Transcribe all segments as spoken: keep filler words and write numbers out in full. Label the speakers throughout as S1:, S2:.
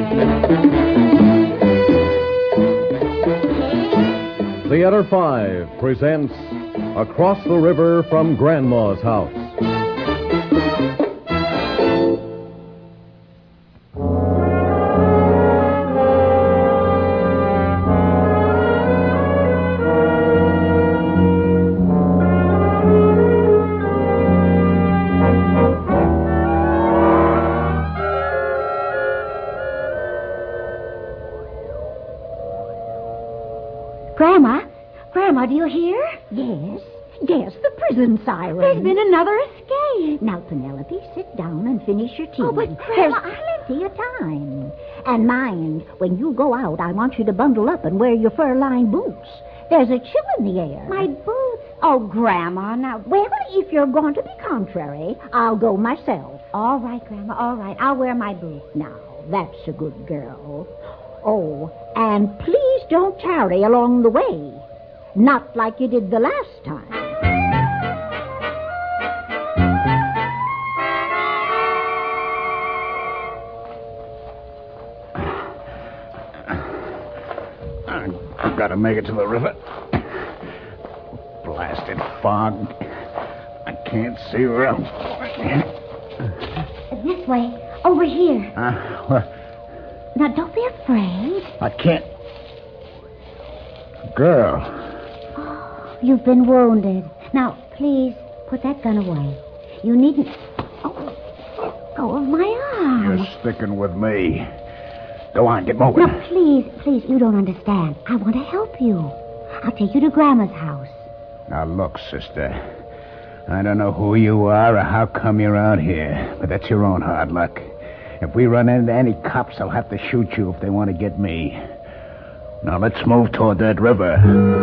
S1: Theater five presents Across the River from Grandma's House.
S2: Grandma? Grandma, do you hear?
S3: Yes, yes, the prison siren.
S2: There's been another escape.
S3: Now, Penelope, sit down and finish your tea.
S2: Oh, but Grandma,
S3: There's plenty of time. And mind, when you go out, I want you to bundle up and wear your fur-lined boots. There's a chill in the air.
S2: My boots. Oh, Grandma, now.
S3: Well, if you're going to be contrary, I'll go myself.
S2: All right, Grandma, all right. I'll wear my boots.
S3: Now, that's a good girl. Oh, and please don't tarry along the way. Not like you did the last time.
S4: I've got to make it to the river. Blasted fog. I can't see where I'm going.
S2: This way. Over here.
S4: Uh, well,
S2: Now, don't be afraid.
S4: I can't. Girl.
S2: Oh, you've been wounded. Now, please, put that gun away. You needn't... Oh, let go of my arm.
S4: You're sticking with me. Go on, get moving.
S2: Now, please, please, you don't understand. I want to help you. I'll take you to Grandma's house.
S4: Now, look, sister. I don't know who you are or how come you're out here, but that's your own hard luck. If we run into any cops, they'll have to shoot you if they want to get me. Now, let's move toward that river.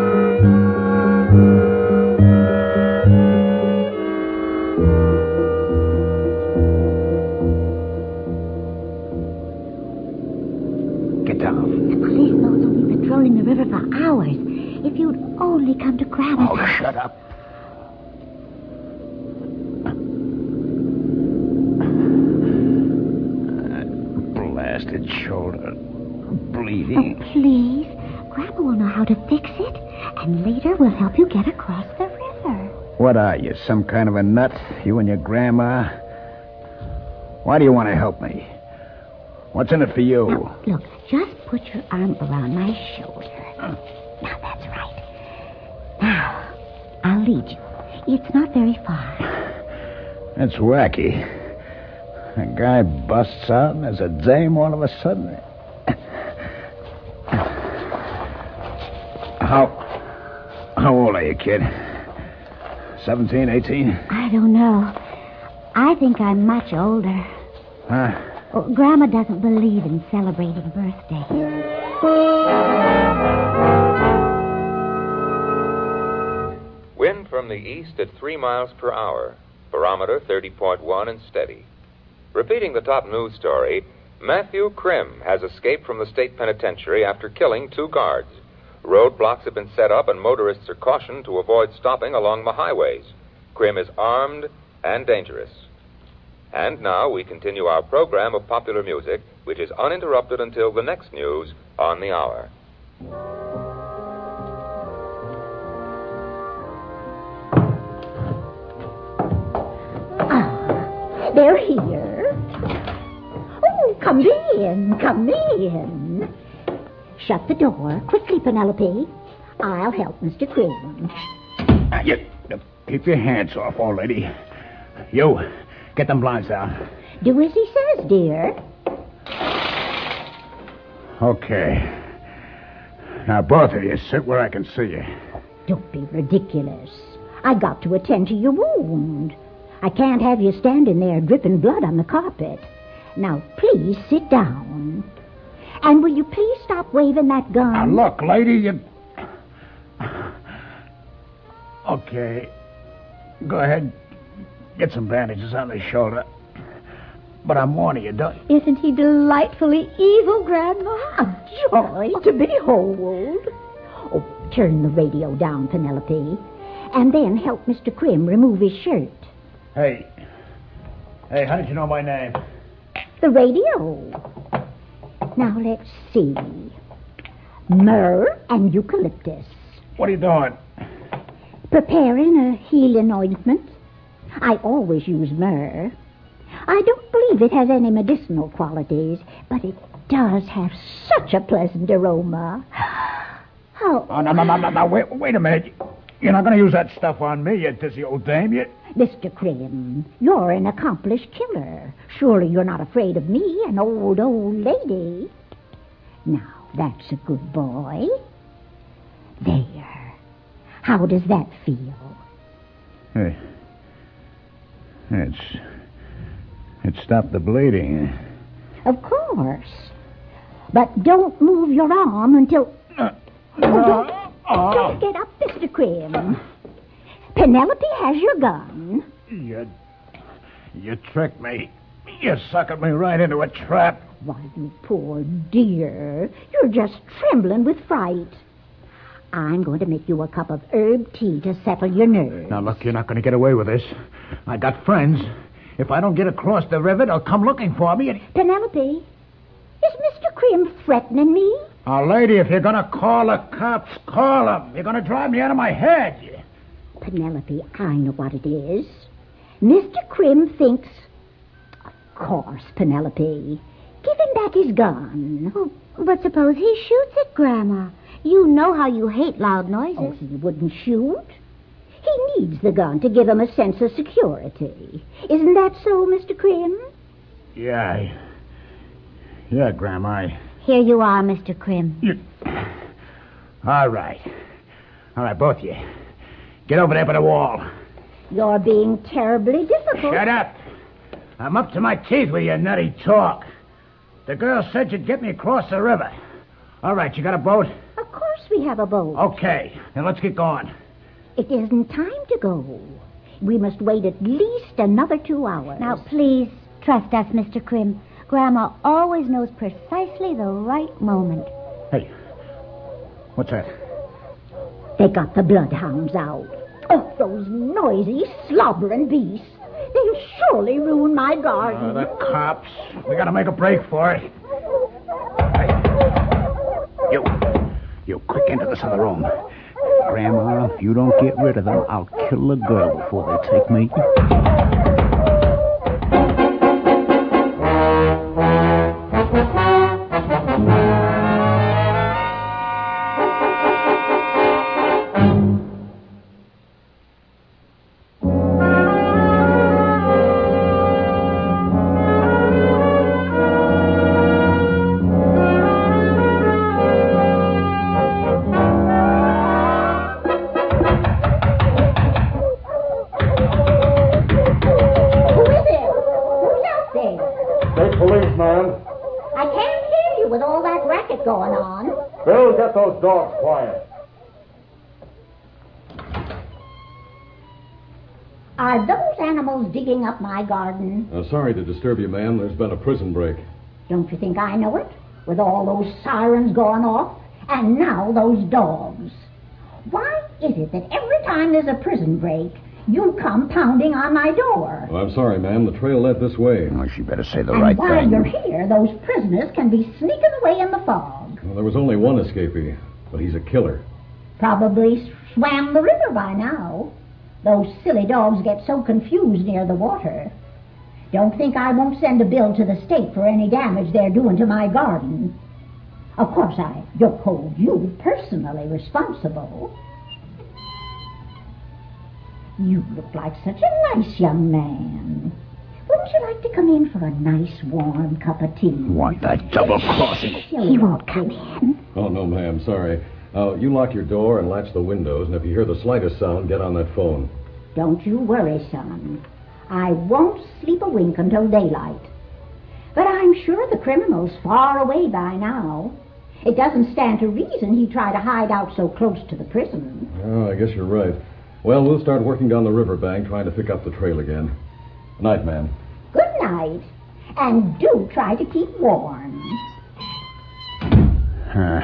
S4: Get down.
S2: The police knows that we've been patrolling the river for hours. If you'd only come to Grandma's
S4: Oh,
S2: house.
S4: shut up. Blasted shoulder. Bleeding.
S2: Oh, please. Grandma will know how to fix it, and later we'll help you get across the river.
S4: What are you, some kind of a nut? You and your grandma? Why do you want to help me? What's in it for you?
S2: Now, look, just put your arm around my shoulder. Now, that's right. Now, I'll lead you. It's not very far.
S4: That's wacky. A guy busts out and there's a dame all of a sudden. How... How old are you, kid? Seventeen, eighteen?
S2: I don't know. I think I'm much older.
S4: Huh?
S2: Oh, Grandma doesn't believe in celebrating birthdays.
S5: Wind from the east at three miles per hour. Barometer thirty point one and steady. Repeating the top news story, Matthew Krim has escaped from the state penitentiary after killing two guards. Roadblocks have been set up and motorists are cautioned to avoid stopping along the highways. Krim is armed and dangerous. And now we continue our program of popular music, which is uninterrupted until the next news on the hour.
S3: Ah, they're here. Oh, come in, come in. Shut the door quickly, Penelope. I'll help Mister Krim.
S4: Uh, you, uh, keep your hands off, old lady. You, get them blinds down.
S3: Do as he says, dear.
S4: Okay. Now, both of you, sit where I can see you.
S3: Don't be ridiculous. I got to attend to your wound. I can't have you standing there dripping blood on the carpet. Now, please sit down. And will you please stop waving that gun?
S4: Now, look, lady, you... Okay. Go ahead. Get some bandages on his shoulder. But I'm warning you, don't...
S2: Isn't he delightfully evil, Grandma?
S3: A joy to behold. Oh, turn the radio down, Penelope. And then help Mister Krim remove his shirt.
S4: Hey. Hey, how did you know my name?
S3: The radio. Now, let's see. Myrrh and eucalyptus.
S4: What are you doing?
S3: Preparing a healing ointment. I always use myrrh. I don't believe it has any medicinal qualities, but it does have such a pleasant aroma. Oh,
S4: Oh, no, no, no, no, no. Wait, wait a minute. You're not going to use that stuff on me, you dizzy old dame. You...
S3: Mister Krim, you're an accomplished killer. Surely you're not afraid of me, an old, old lady. Now, that's a good boy. There. How does that feel?
S4: Hey. It's... It stopped the bleeding.
S3: Of course. But don't move your arm until...
S4: Uh,
S3: Oh, don't,
S4: uh,
S3: don't get up, Mister Krim. Penelope has your gun.
S4: You... You tricked me. You suckered me right into a trap.
S3: Why, you poor dear. You're just trembling with fright. I'm going to make you a cup of herb tea to settle your nerves.
S4: Now, look, you're not going to get away with this. I got friends. If I don't get across the river, they'll come looking for me. And...
S3: Penelope, is Mister Krim threatening me?
S4: Now, lady, if you're going to call the cops, call them. You're going to drive me out of my head.
S3: Penelope, I know what it is. Mister Krim thinks... Of course, Penelope. Give him back his gun.
S2: Oh, but suppose he shoots it, Grandma. You know how you hate loud noises.
S3: Oh, he wouldn't shoot. He needs the gun to give him a sense of security. Isn't that so, Mister Krim?
S4: Yeah, I... Yeah, Grandma. I...
S2: Here you are, Mister Krim.
S4: You... All right. All right, both of you. Get over there by the wall.
S3: You're being terribly difficult.
S4: Shut up. I'm up to my teeth with your nutty talk. The girl said you'd get me across the river. All right, you got a boat?
S3: Of course we have a boat.
S4: Okay, then let's get going.
S3: It isn't time to go. We must wait at least another two hours.
S2: Now, please, trust us, Mister Krim. Grandma always knows precisely the right moment.
S4: Hey, what's that?
S3: They got the bloodhounds out. Oh, those noisy, slobbering beasts. They'll surely ruin my garden.
S4: Uh, the cops. We gotta make a break for it. Hey, you, you quick into this other room. Grandma, if you don't get rid of them, I'll kill the girl before they take me.
S3: Going on.
S1: Bill, get those dogs quiet.
S3: Are those animals digging up my garden?
S1: Uh, sorry to disturb you, ma'am. There's been a prison break.
S3: Don't you think I know it? With all those sirens going off, and now those dogs. Why is it that every time there's a prison break, you come pounding on my door?
S1: Well, I'm sorry, ma'am. The trail led this way.
S4: Well, she better say the
S3: and
S4: right
S3: while
S4: thing.
S3: you're here, those prisoners can be sneaking away in the fog.
S1: Well, there was only one escapee, but he's a killer.
S3: Probably swam the river by now. Those silly dogs get so confused near the water. Don't think I won't send a bill to the state for any damage they're doing to my garden. Of course, I don't hold you personally responsible. You look like such a nice young man. Wouldn't you like to come in for a nice warm cup of tea?
S4: Why, that double-crossing...
S3: He won't come in.
S1: Oh, no, ma'am. Sorry. Uh, you lock your door and latch the windows, and if you hear the slightest sound, get on that phone.
S3: Don't you worry, son. I won't sleep a wink until daylight. But I'm sure the criminal's far away by now. It doesn't stand to reason he'd try to hide out so close to the prison.
S1: Oh, I guess you're right. Well, we'll start working down the riverbank, trying to pick up the trail again. Night, ma'am.
S3: Good night. And do try to keep warm.
S4: Uh,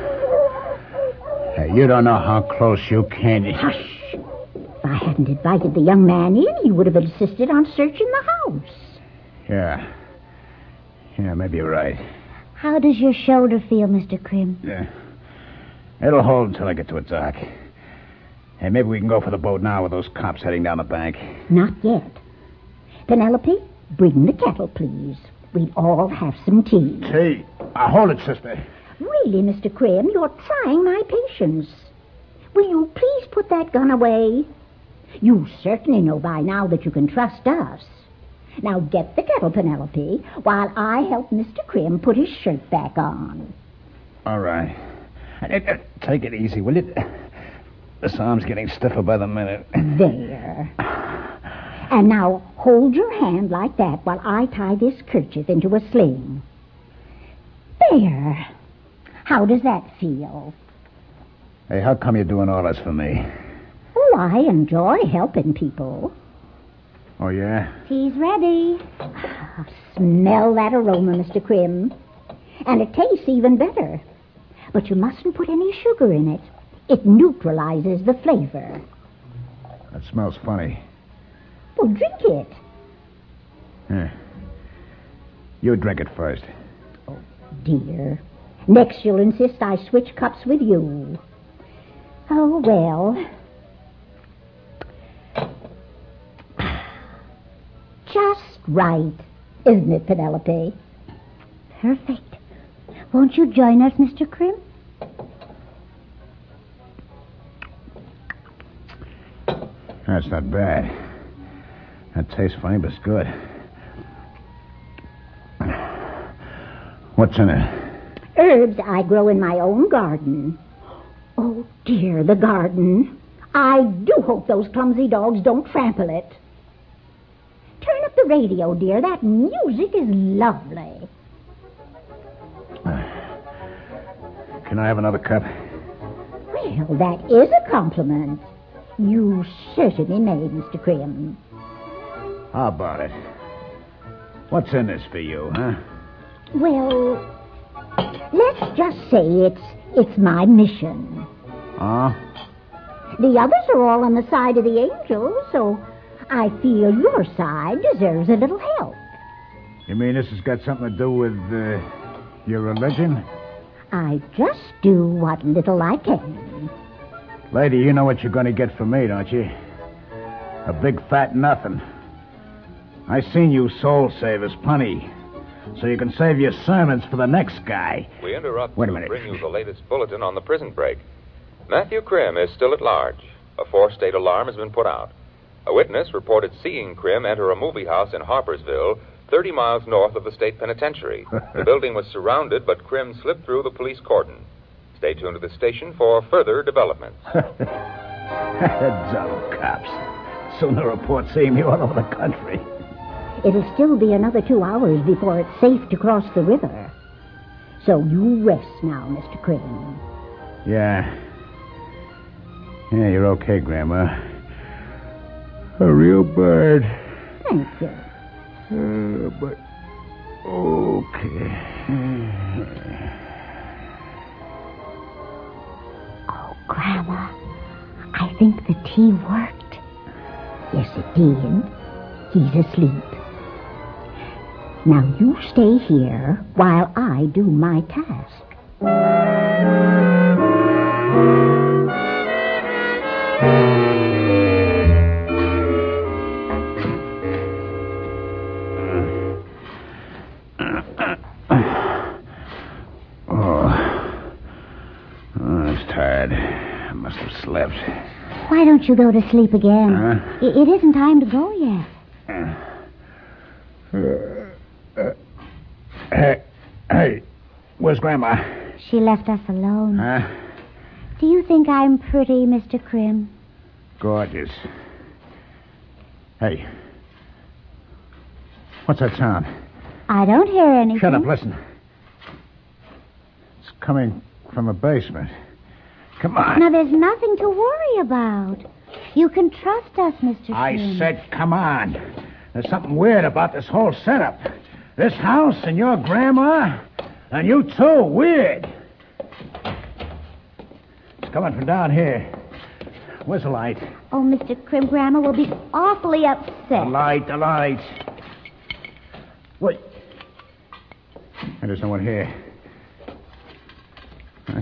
S4: hey, you don't know how close you can...
S3: Hush. If I hadn't invited the young man in, he would have insisted on searching the house.
S4: Yeah. Yeah, maybe you're right.
S2: How does your shoulder feel, Mister Krim?
S4: Yeah. It'll hold until I get to a dock. Hey, maybe we can go for the boat now with those cops heading down the bank.
S3: Not yet. Penelope, bring the kettle, please. We'd all have some tea.
S4: Tea? Uh, hold it, sister.
S3: Really, Mister Krim, you're trying my patience. Will you please put that gun away? You certainly know by now that you can trust us. Now get the kettle, Penelope, while I help Mister Krim put his shirt back on.
S4: All right. Uh, uh, take it easy, will you? This arm's getting stiffer by the minute.
S3: There. And now hold your hand like that while I tie this kerchief into a sling. There. How does that feel?
S4: Hey, how come you're doing all this for me?
S3: Oh, I enjoy helping people.
S4: Oh, yeah?
S2: Tea's ready.
S3: Ah, smell that aroma, Mister Krim. And it tastes even better. But you mustn't put any sugar in it. It neutralizes the flavor.
S4: That smells funny.
S3: Well, drink it.
S4: Here. You drink it first.
S3: Oh, dear. Next you'll insist I switch cups with you. Oh, well. Just right, isn't it, Penelope?
S2: Perfect. Won't you join us, Mister Krim?
S4: That's not bad. That tastes funny, but it's good. What's in it?
S3: Herbs I grow in my own garden. Oh, dear, the garden. I do hope those clumsy dogs don't trample it. Turn up the radio, dear. That music is lovely.
S4: Can I have another cup?
S3: Well, that is a compliment. You certainly may, Mister Krim.
S4: How about it? What's in this for you, huh?
S3: Well, let's just say it's it's my mission.
S4: Huh?
S3: The others are all on the side of the angels, so I feel your side deserves a little help.
S4: You mean this has got something to do with uh, your religion?
S3: I just do what little I can.
S4: Lady, you know what you're going to get from me, don't you? A big fat nothing. I seen you soul savers plenty, so you can save your sermons for the next guy.
S5: We interrupt
S4: Wait a
S5: to
S4: minute.
S5: bring you the latest bulletin on the prison break. Matthew Krim is still at large. A four-state alarm has been put out. A witness reported seeing Krim enter a movie house in Harpersville, thirty miles north of the state penitentiary. The building was surrounded, but Krim slipped through the police cordon. Stay tuned to the station for further developments.
S4: Dumb cops. Soon they'll report seeing me all over the country.
S3: It'll still be another two hours before it's safe to cross the river. So you rest now, Mister Krim.
S4: Yeah. Yeah, you're okay, Grandma. A real bird.
S3: Thank you.
S4: Uh, but... Okay.
S2: Oh, Grandma, I think the tea worked.
S3: Yes, it did. He's asleep. Now you stay here while I do my task.
S4: Slept.
S2: Why don't you go to sleep again?
S4: Huh?
S2: It, it isn't time to go yet.
S4: Uh, uh, hey, hey, where's Grandma?
S2: She left us alone.
S4: Huh?
S2: Do you think I'm pretty, Mister Krim?
S4: Gorgeous. Hey, what's that sound?
S2: I don't hear anything.
S4: Shut up, listen. It's coming from a basement. Come on.
S2: Now, there's nothing to worry about. You can trust us, Mister
S4: I
S2: Krim.
S4: said, come on. There's something weird about this whole setup. This house and your grandma, and you too, weird. It's coming from down here. Where's the light?
S2: Oh, Mister Krim, Grandma will be awfully upset.
S4: The light, the light. Wait. There's no one here.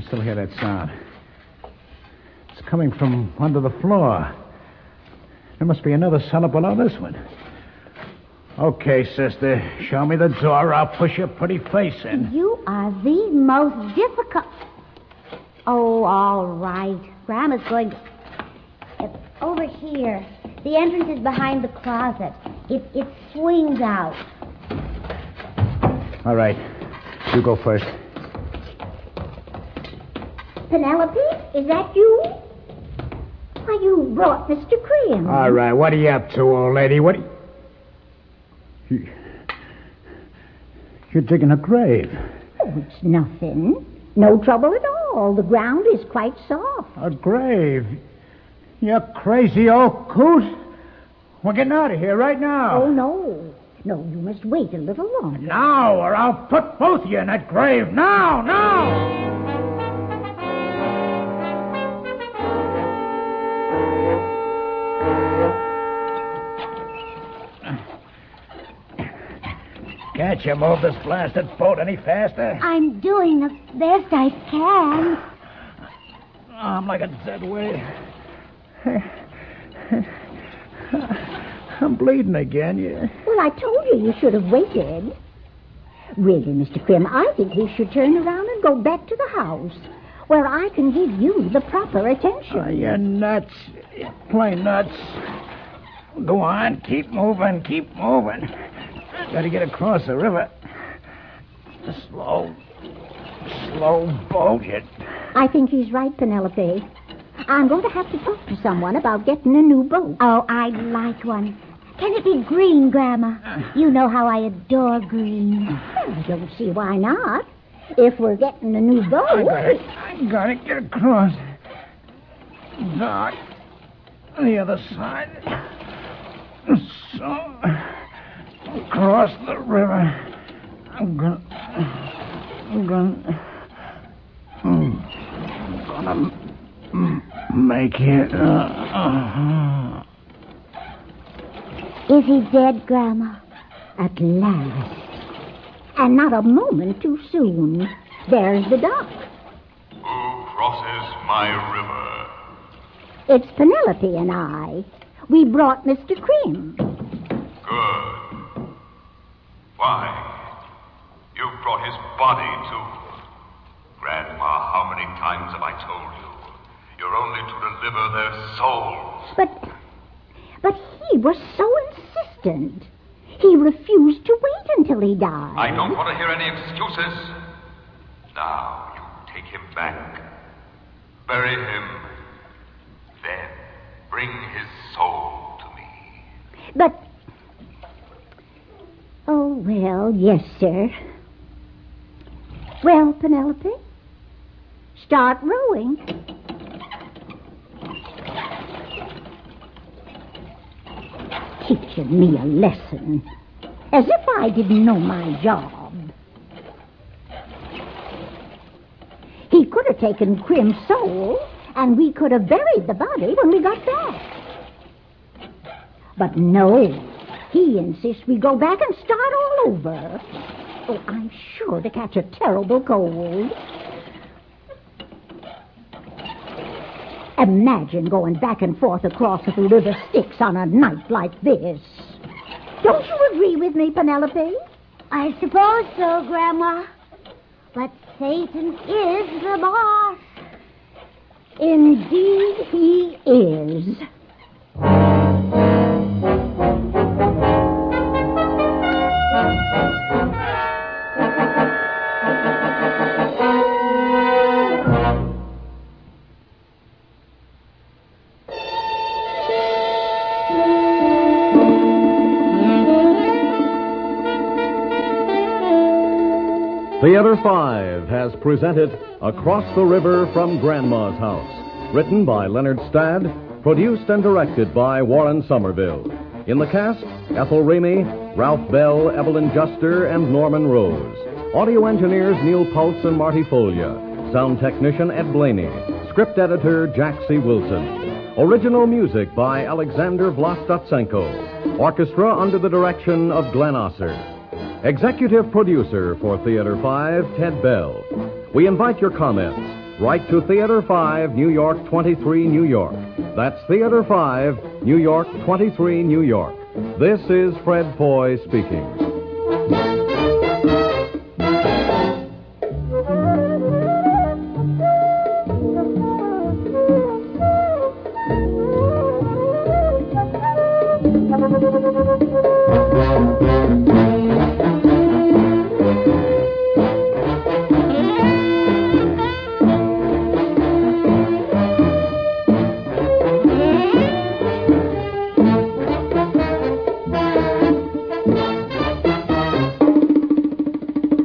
S4: still hear that sound. It's coming from under the floor. There must be another cellar below this one. Okay, sister. Show me the door. I'll push your pretty face in.
S2: You are the most difficult... Oh, all right. Grandma's going to... It's over here. The entrance is behind the closet. It, it swings out.
S4: All right. You go first.
S3: Penelope, is that you? Why, you brought Mister Cream.
S4: All right. What are you up to, old lady? What are you... you... You're digging a grave.
S3: Oh, it's nothing. No trouble at all. The ground is quite soft.
S4: A grave? You crazy old coot. We're getting out of here right now.
S3: Oh, no. No, you must wait a little longer.
S4: Now, or I'll put both of you in that grave. Now, now! Can't you move this blasted boat any faster?
S2: I'm doing the best I can.
S4: I'm like a dead weight. I'm bleeding again. You...
S3: Well, I told you you should have waited. Really, Mister Krim, I think we should turn around and go back to the house, where I can give you the proper attention.
S4: Oh, you're nuts. You're plain nuts. Go on. Keep moving. Keep moving. Got to get across the river. Slow. Slow boat. It.
S3: I think he's right, Penelope. I'm going to have to talk to someone about getting a new boat.
S2: Oh, I'd like one. Can it be green, Grandma? You know how I adore green.
S3: Well, I don't see why not. If we're getting a new boat.
S4: I got it. I got to get across. Dock. The other side. So, across the river. I'm gonna... I'm gonna... I'm gonna... Make it. Uh, uh.
S2: Is he dead, Grandma?
S3: At last. And not a moment too soon. There's the dock.
S6: Who crosses my river?
S3: It's Penelope and I. We brought Mister Cream.
S6: Good. Why? You brought his body, too. Grandma, how many times have I told you? You're only to deliver their souls.
S3: But, but he was so insistent. He refused to wait until he died.
S6: I don't want to hear any excuses. Now, you take him back. Bury him. Then, bring his soul to me.
S3: But, oh, well, yes, sir. Well, Penelope, start rowing. Teaching me a lesson. As if I didn't know my job. He could have taken Crim's soul, and we could have buried the body when we got back. But no, he insists we go back and start all over. Oh, I'm sure to catch a terrible cold. Imagine going back and forth across the river Styx on a night like this. Don't you agree with me, Penelope?
S2: I suppose so, Grandma. But Satan is the boss.
S3: Indeed he is.
S1: Theater five has presented Across the River from Grandma's House, written by Leonard Stadd, produced and directed by Warren Somerville. In the cast, Ethel Ramey, Ralph Bell, Evelyn Juster, and Norman Rose. Audio engineers Neil Pultz and Marty Folia. Sound technician Ed Blaney. Script editor Jack C. Wilson. Original music by Alexander Vlastotsenko. Orchestra under the direction of Glenn Osser. Executive producer for Theater five, Ted Bell. We invite your comments. Write to Theater five, New York twenty-three, New York. That's Theater five, New York twenty-three, New York. This is Fred Foy speaking.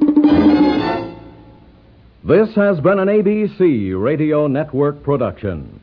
S1: This has been an A B C Radio Network production.